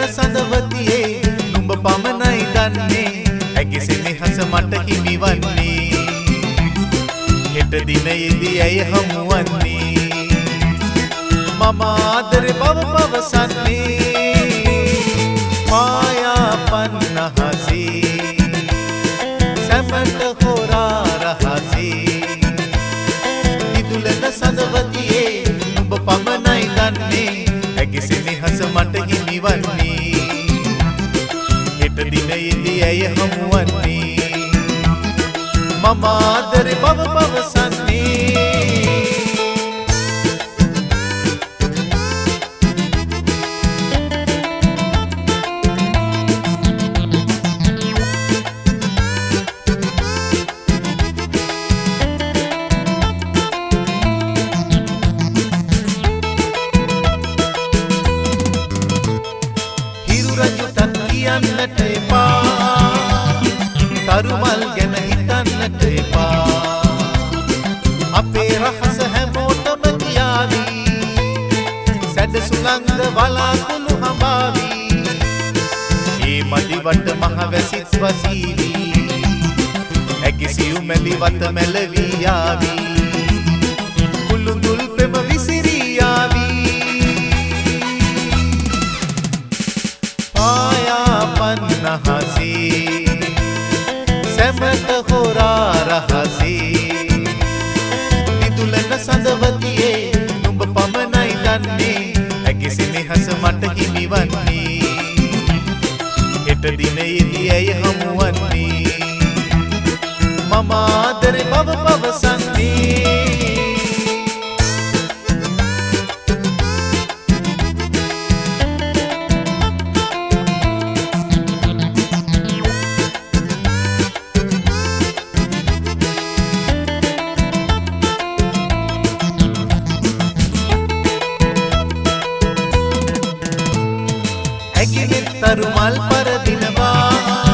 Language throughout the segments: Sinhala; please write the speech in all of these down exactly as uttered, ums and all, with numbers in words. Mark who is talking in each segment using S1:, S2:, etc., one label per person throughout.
S1: සඳවතියේ නුඹ පමණයි දන්නේ ඇගේ සෙනෙහස මට හිමිවන්නේ හෙට දිනයේදී ඇය හමුවන්නේ මම ආදරේ බව පවසන්නේ මායා පන්නහසේ සැමට හොරා රහසේ ඉදුලන සඳවතියේ නුඹ පමණයි දන්නේ ඇගේ සෙනෙහස මට හිමිවන්නේ හෙට දිනයේදී ඇය හමුවන්නේ මම ආදරේ බව පවසන්නේ රජුටත් කියන්නට එපා තරුමල් ගැන හිතන්නට එපා අපේ රහස හැමෝටම කියාවි සැඩ සුළංග වලාකුළු හඹාවි ඒ මදිවට මහවැසිත් වසීවි ඇගේ සියුමැලි වත මැලවී යාවි කුළුඳුල් පෙම විසිරී යාවි පන්නහසේ සැමට හොරා රහසේ ඉදුලන සඳවතියේ නුඹ පමණයි දන්නේ ඇගේ සෙනෙහස මට හිමිවන්නේ හෙට දිනයේදී ඇය හමුවන්නේ මම ආදරේ බව පවසන්නේ ඇගේ තරුමල් පරදිනවා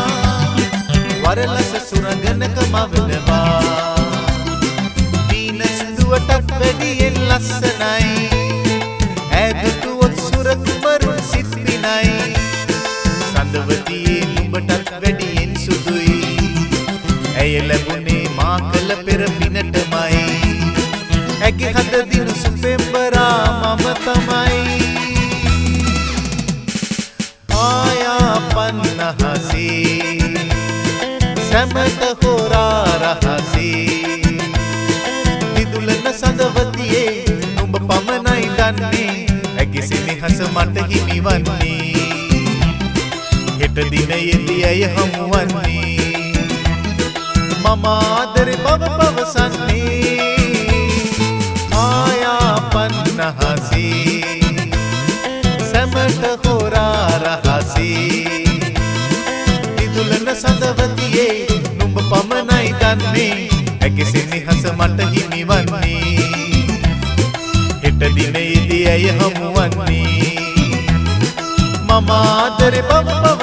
S1: වරලස සුරඟනක මවනවා දීන සිදුවටත් වැඩියෙන් ලස්සනයි ඈදුටුවොත් සුරකුමරුන් සිත් පිනයි සඳවතියේ නුඹටත් වැඩියෙන් සුදුයි ඇය ලැබුණේ මා කළ පෙර පිනටමයි ඇගේ හද දින සුපෙම්බරා මම තමයි මායා පන්නහසේ සැමට හොරා රහසේ ඉදුලන සඳවතියේ නුඹ පමණයි දන්නේ ඇගේ සෙනෙහස මට හිමිවන්නේ හෙට දිනයේදී ඇය හමුවන්නේ මම ආදරේ බව පවසන්නේ මායා පන්නහසේ සැමට හොරා රහසේ ඉදුලන සඳවතියේ නුඹ පමණයි දන්නේ ඇගේ සෙනෙහස මට හිමිවන්නේ හෙට දිනයේදී ඇය හමුවන්නේ මම ආදරේ බව